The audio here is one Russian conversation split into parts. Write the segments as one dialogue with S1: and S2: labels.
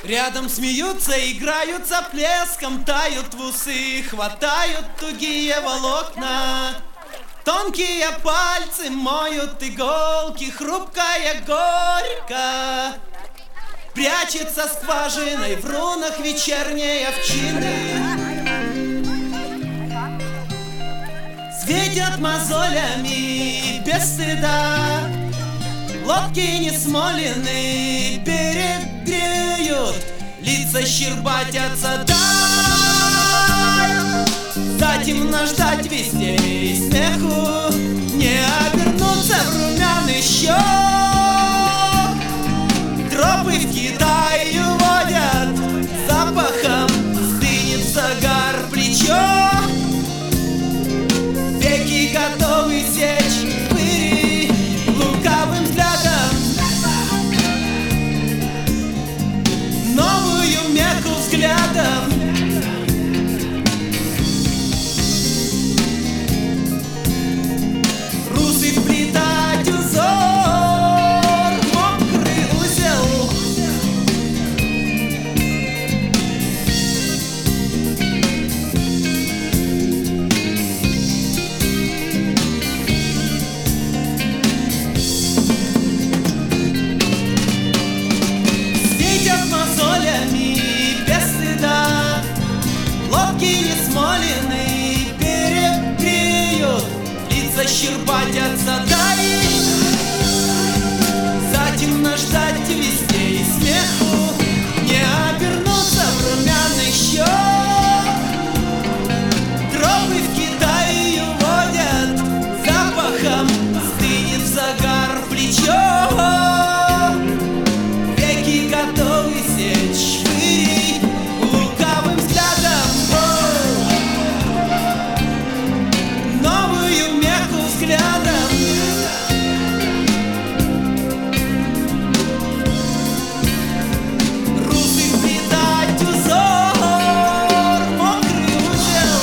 S1: Рядом смеются, играются плеском, тают в усы, хватают тугие волокна. Тонкие пальцы моют иголки, хрупкая горько прячется скважиной в рунах вечерней овчины. Светят мозолями без стыда, лодки несмолены берег греют, лица щербатятся, да. Затемно ждать вестей смеху, не обернуться в румяный щек. Тропы в Китай уводят запахом, стынет загар в плечо. Веки готовы сечь пыли лукавым взглядом, новую Мекку взглядом. Русы вплетать узор, мокрый узел. Светят мозолями без стыда, лодки несмолены берег греют, лица щербатятся, дай. Затемно ждать вестей смеху, не обернуться в румяный щек. Тропы в Китае уводят запахом, стынет загар в плечо. Веки готовы сечь швырей лукавым взглядом, новую Мекку взглядом. Русы вплетать узор, мокрый узел.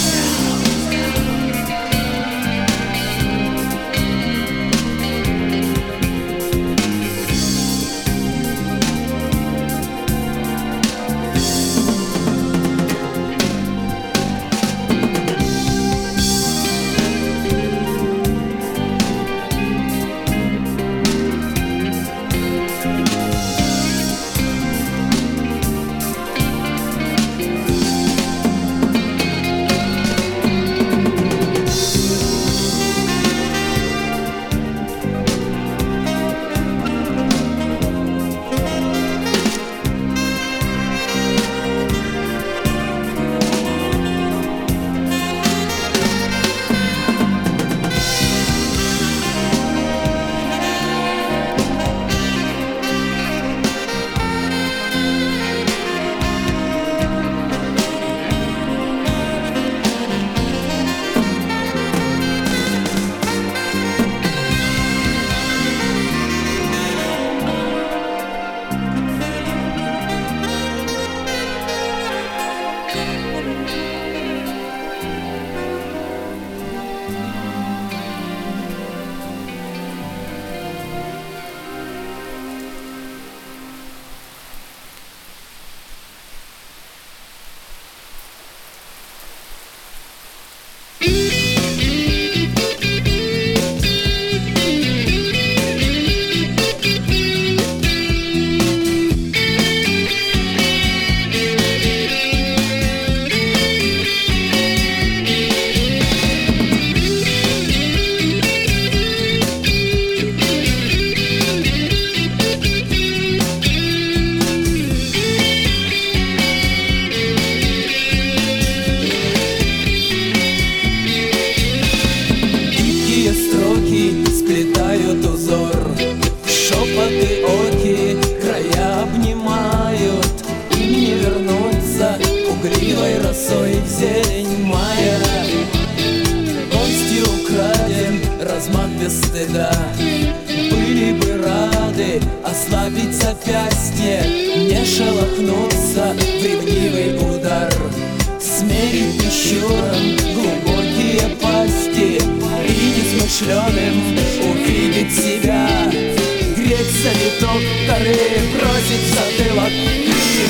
S1: Сплетают узор, шепоты оки края обнимают. Им не вернуться угливой росой в зелень мая. Гостью украден размах без стыда, были бы рады ослабить запястье, не шелохнуться в ревнивый удар, смерить прищуром глубокие пасти и несмышленым увидеть себя. Греться виток коры, бросить в затылок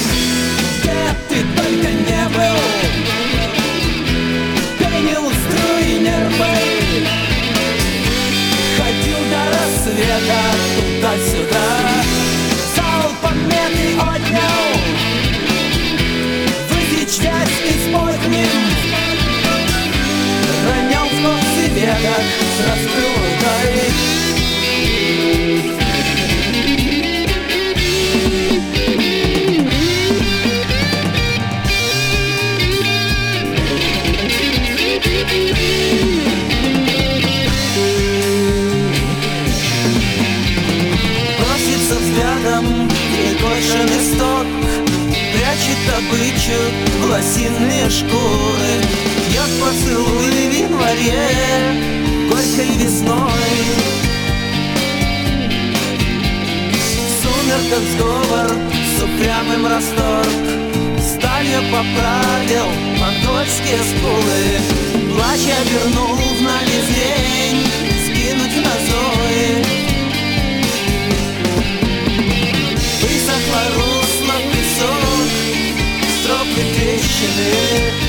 S1: в лосиные шкуры. Я поцелуй в январе, горькой весной. В сумерках сговор с упрямым расторг. Сталью поправил монгольские скулы. Плача вернул в навес день, скинуть на зои. Высохло русло, песок, стропы трещины.